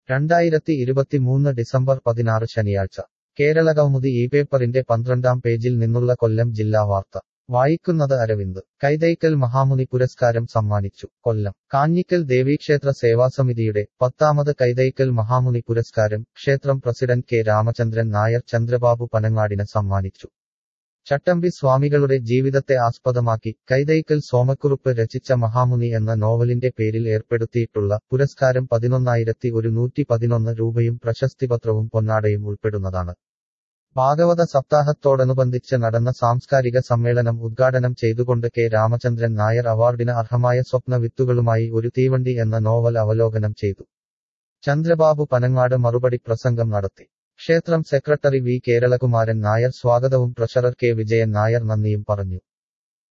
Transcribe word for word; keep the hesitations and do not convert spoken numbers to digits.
രണ്ടായിരത്തി ഇരുപത്തിമൂന്ന് ഡിസംബർ പതിനാറ് ശനിയാഴ്ച കേരളകൗമുദി ഈ പേപ്പറിന്റെ പന്ത്രണ്ടാം പേജിൽ നിന്നുള്ള കൊല്ലം ജില്ലാ വാർത്ത വായിക്കുന്നത് അരവിന്ദ് കൈതയ്ക്കൽ മഹാമുനി പുരസ്കാരം സമ്മാനിച്ചു കൊല്ലം കാഞ്ഞിക്കൽ ദേവീക്ഷേത്ര സേവാസമിതിയുടെ പത്താമത് കൈതയ്ക്കൽ മഹാമുനി പുരസ്കാരം ക്ഷേത്രം പ്രസിഡന്റ് കെ രാമചന്ദ്രൻ നായർ ചന്ദ്രബാബു പനങ്ങാടിന് സമ്മാനിച്ചു ചട്ടമ്പി സ്വാമികളുടെ ജീവിതത്തെ ആസ്പദമാക്കി കൈതയ്ക്കൽ സോമക്കുറുപ്പ് രചിച്ച മഹാമുനി എന്ന നോവലിന്റെ പേരിൽ ഏർപ്പെടുത്തിയിട്ടുള്ള പുരസ്കാരം പതിനൊന്നായിരത്തി ഒരുന്നൂറ്റി പതിനൊന്ന് രൂപയും പ്രശസ്തിപത്രവും പൊന്നാടയും ഉൾപ്പെടുന്നതാണ് ഭാഗവത സപ്താഹത്തോടനുബന്ധിച്ച് നടന്ന സാംസ്കാരിക സമ്മേളനം ഉദ്ഘാടനം ചെയ്തുകൊണ്ട് കെ രാമചന്ദ്രൻ നായർ അവാർഡിന് അർഹമായ സ്വപ്ന വിത്തുകളുമായി ഒരു തീവണ്ടി എന്ന നോവൽ അവലോകനം ചെയ്തു ചന്ദ്രബാബു പനങ്ങാട് മറുപടി പ്രസംഗം നടത്തി ക്ഷേത്രം സെക്രട്ടറി വി കേരളകുമാരൻ നായർ സ്വാഗതവും ട്രഷറർ കെ വിജയൻ നായർ നന്ദിയും പറഞ്ഞു